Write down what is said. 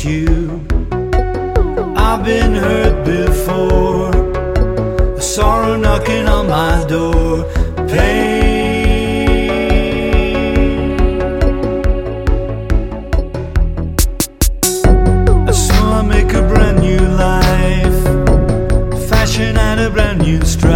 you. I've been hurt before, a sorrow knocking on my door, pain. So I make a brand new life, fashion and a brand new strength.